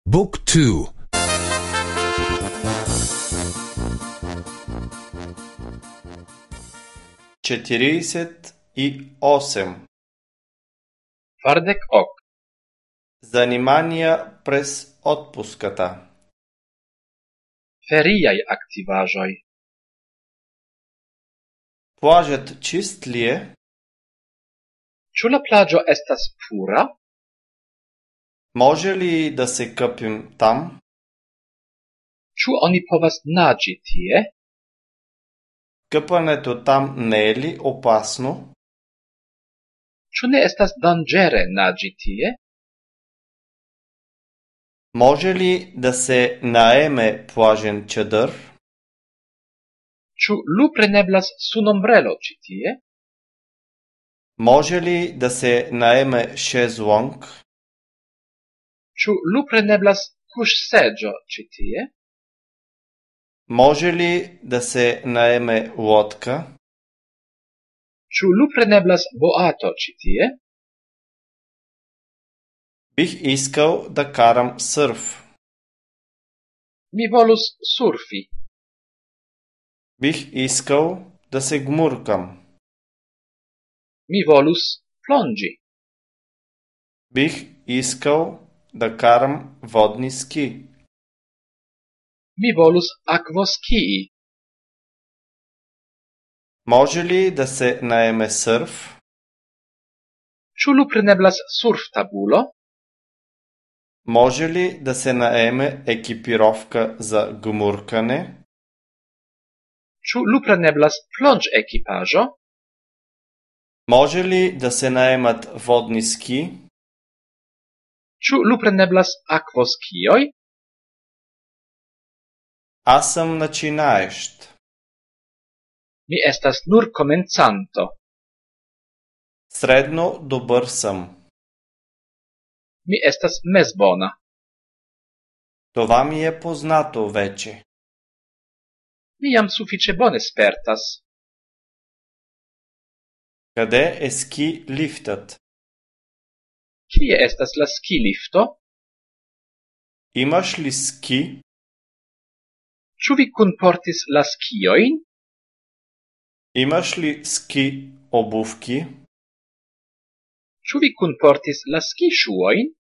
Book 2. 48. Kvardek ok. Занимания през отпуската. Feriaj aktivaĵoj. Плажът чист ли е? Ĉu la plaĝo estas pura? Може ли да се къпим там? Ĉu oni povas naĝi tie? Къпането там не е ли опасно? Ĉu ne estas danĝere naĝi tie? Може ли да се наеме плажен чадър? Ĉu lupreneblas sunombrelo ĉi tie? Може ли да се наеме шезлонг? Ĉu lupreneblas kuŝseĝo ĉi tie? Може ли да се наеме лодка? Ĉu lupreneblas boato ĉi tie? Бих искал да карам сърф. Mi volus surfi. Бих искал да се гмуркам. Mi volus plonĝi. Бих искал да карам водни ски. Mi volus akvoskii. Може ли да се наеме сърф? Ĉu lupreneblas surftabulo? Може ли да се наеме екипировка за гмуркане? Ĉu lupreneblas plonĝekipaĵo? Може ли да се наемат водни ски? Ĉu lupreneblas akvoskioj? Аз съм начинаещ. Mi estas nur komencanto. Средно добър съм. Mi estas mezbona. Това ми е познато вече. Mi jam sufiĉe bone spertas. Къде е ски лифтът? Kie estas la skilifto? Имаш ли ски? Ĉu vi kunportis la skiojn? Имаш ли ски обувки? Ĉu vi kunportis la skiŝuojn?